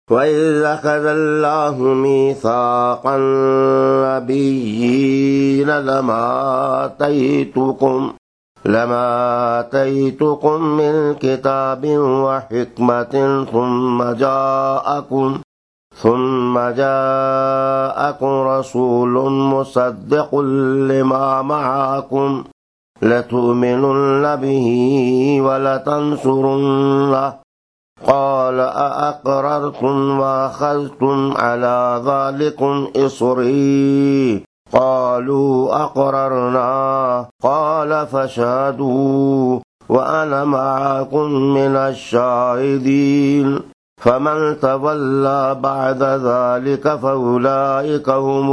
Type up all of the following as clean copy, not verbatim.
وَإِذْ أَخَذَ اللَّهُ مِيثَاقَ النَّبِيِّينَ لما آتيتكم من كتاب وحكمة ثم جاءكم رسول مصدق لما معكم لتؤمنن به ولتنصرنه قال أأقررتم وأخذتم على ذلكم إصري قالوا أقررنا قال فاشهدوا وأنا معكم من الشاهدين فمن تولى بعد ذلك فأولئك هم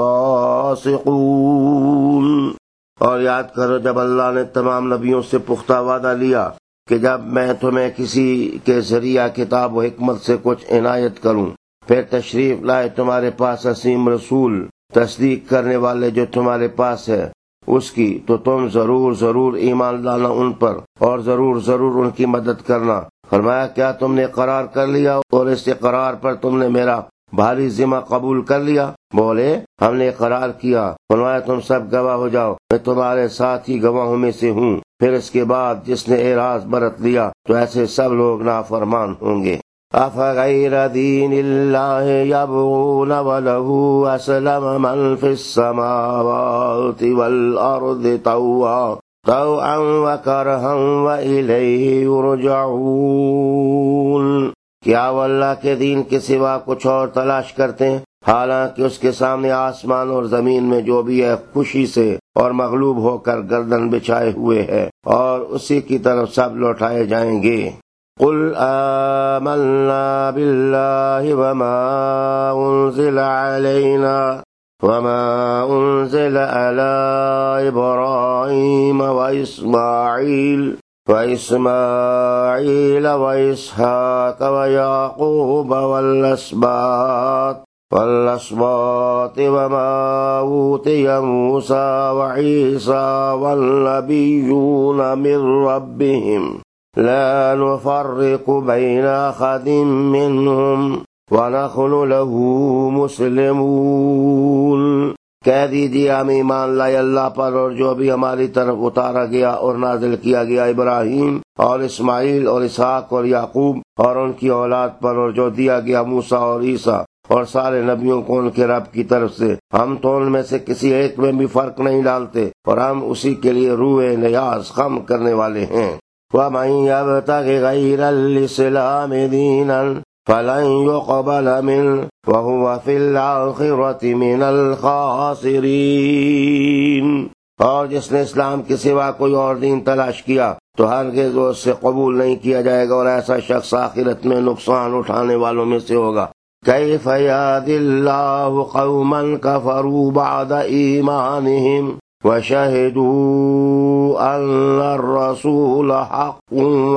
الفاسقون۔ اور یاد کرو جب اللہ نے تمام نبیوں سے پختہ وعدہ لیا کہ جب میں تمہیں کسی کے ذریعہ کتاب و حکمت سے کچھ عنایت کروں، پھر تشریف لائے تمہارے پاس عظیم رسول تصدیق کرنے والے جو تمہارے پاس ہے اس کی، تو تم ضرور ایمان لانا ان پر اور ضرور ان کی مدد کرنا۔ فرمایا کیا تم نے قرار کر لیا اور اس اقرار پر تم نے میرا بھاری ذمہ قبول کر لیا؟ بولے ہم نے قرار کیا۔ فرمایا تم سب گواہ ہو جاؤ، میں تمہارے ساتھ ہی گواہوں میں سے ہوں۔ پھر اس کے بعد جس نے اعراض برت لیا تو ایسے سب لوگ نافرمان ہوں گے۔ أَفَغَيْرَ دِينِ اللَّهِ يَبْغُونَ وَلَهُ أَسْلَمَ مَنْ فِي السَّمَاوَاتِ وَالْأَرْضِ طَوْعًا وَكَرْهًا وَإِلَيْهِ يُرْجَعُونَ۔ کیا وہ اللہ کے دین کے سوا کچھ اور تلاش کرتے ہیں، حالانکہ اس کے سامنے آسمان اور زمین میں جو بھی ہے خوشی سے اور مغلوب ہو کر گردن بچھائے ہوئے ہے، اور اسی کی طرف سب لوٹائے جائیں گے۔ قل آمنا بالله وما أنزل علينا وما أنزل على إبراهيم وإسماعيل وإسحاق ويعقوب والأسباط وما أوتي موسى وعيسى والنبيون من ربهم لا نفرق بين أحد منهم ونحن له مسلمون۔ کہہ دیجیے ہم ایمان لائے اللہ پر اور جو بھی ہماری طرف اتارا گیا اور نازل کیا گیا ابراہیم اور اسماعیل اور اسحاق اور یعقوب اور ان کی اولاد پر، اور جو دیا گیا موسیٰ اور عیسیٰ اور سارے نبیوں کو ان کے رب کی طرف سے۔ ہم تو ان میں سے کسی ایک میں بھی فرق نہیں ڈالتے اور ہم اسی کے لیے روئے نیاز خم کرنے والے ہیں۔ وَمَن يَبْتَغِ غَيْرَ الْإِسْلَامِ دِينًا فَلَن يُقْبَلَ مِنْهُ وَهُوَ فِي الْآخِرَةِ مِنَ الْخَاسِرِينَ۔ اور جس نے اسلام کے سوا کوئی اور دین تلاش کیا تو ہرگز اس سے قبول نہیں کیا جائے گا، اور ایسا شخص آخرت میں نقصان اٹھانے والوں میں سے ہوگا۔ كَيْفَ يَهْدِي اللَّهُ قَوْمًا كَفَرُوا بَعْدَ إِيمَانِهِمْ وَشَهِدُوا أَنَّ الرَّسُولَ حَقٌّ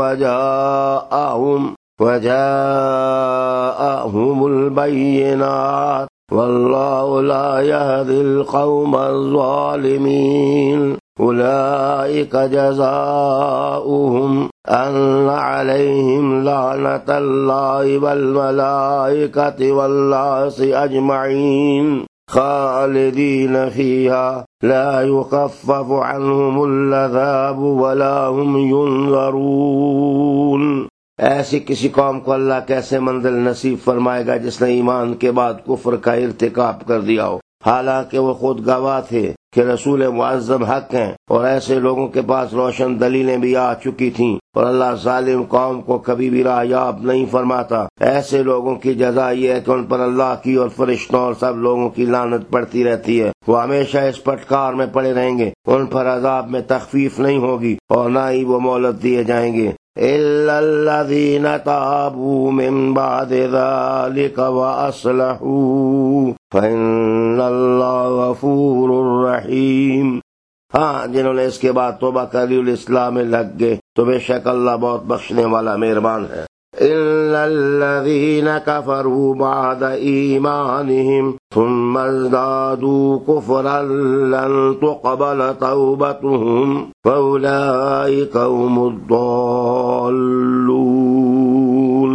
وَجَاءَهُمُ الْبَيِّنَاتُ وَاللَّهُ لَا يَهْدِي الْقَوْمَ الظَّالِمِينَ۔ أُولَئِكَ جَزَاؤُهُمْ أَنَّ عَلَيْهِمْ لَعْنَةَ اللَّهِ وَالْمَلَائِكَةِ وَالنَّاسِ أَجْمَعِينَ خالدين فيها لا يخفف عنهم العذاب ولا هم ينظرون۔ ایسی کسی قوم کو اللہ کیسے منزل نصیب فرمائے گا جس نے ایمان کے بعد کفر کا ارتکاب کر دیا ہو، حالانکہ وہ خود گواہ تھے کہ رسول معظم حق ہیں، اور ایسے لوگوں کے پاس روشن دلیلیں بھی آ چکی تھیں، اور اللہ ظالم قوم کو کبھی بھی راہیاب نہیں فرماتا۔ ایسے لوگوں کی جزا یہ ہے کہ ان پر اللہ کی اور فرشتوں اور سب لوگوں کی لعنت پڑتی رہتی ہے، وہ ہمیشہ اس پٹکار میں پڑے رہیں گے، ان پر عذاب میں تخفیف نہیں ہوگی اور نہ ہی وہ مہلت دیے جائیں گے۔ إِلَّا الَّذِينَ تَابُوا مِن بَعْدِ ذَلِكَ وَأَصْلَحُوا فَإِنَّ اللَّهَ غَفُورٌ رَّحِيمٌ۔ ہاں جنہوں نے اس کے بعد توبہ کر لی الاسلام میں لگ گئے تو بے شک اللہ بہت بخشنے والا مہربان ہے۔ إِلَّا الَّذِينَ كَفَرُوا بَعْدَ إِيمَانِهِمْ ثُمَّ ازْدَادُوا كُفْرًا لَّن تُقْبَلَ تَوْبَتُهُمْ فَأُولَٰئِكَ هُمُ الضَّالُّونَ۔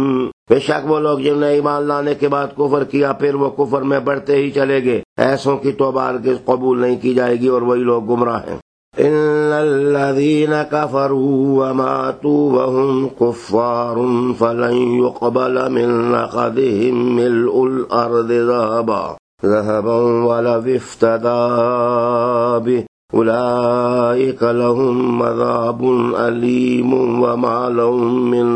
بے شک وہ لوگ جنہوں نے ایمان لانے کے بعد کفر کیا پھر وہ کفر میں بڑھتے ہی چلے گئے، ایسوں کی توبہ ہرگز قبول نہیں کی جائے گی اور وہی لوگ گمراہ ہیں۔ ان الذين كفروا وماتوا وهم كفار فلن يقبل من احدهم ملء الارض ذهبا ولو افتدى به اولئك لهم عذاب الیم وما لهم من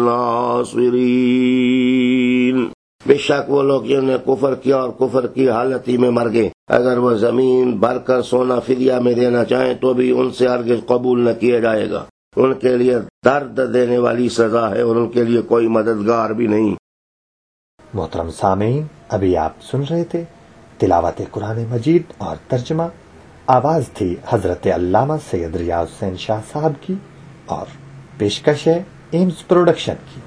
ناصرین۔ بے شک وہ لوگ جنہوں نے کفر کیا اور کفر کی حالت ہی میں مر گئے، اگر وہ زمین بھر کر سونا فدیہ میں دینا چاہیں تو بھی ان سے ہرگز قبول نہ کیا جائے گا، ان کے لیے درد دینے والی سزا ہے اور ان کے لیے کوئی مددگار بھی نہیں۔ محترم سامعین، ابھی آپ سن رہے تھے تلاوت قرآن مجید اور ترجمہ، آواز تھی حضرت علامہ سید ریاض حسین شاہ صاحب کی اور پیشکش ہے ایمز پروڈکشن کی۔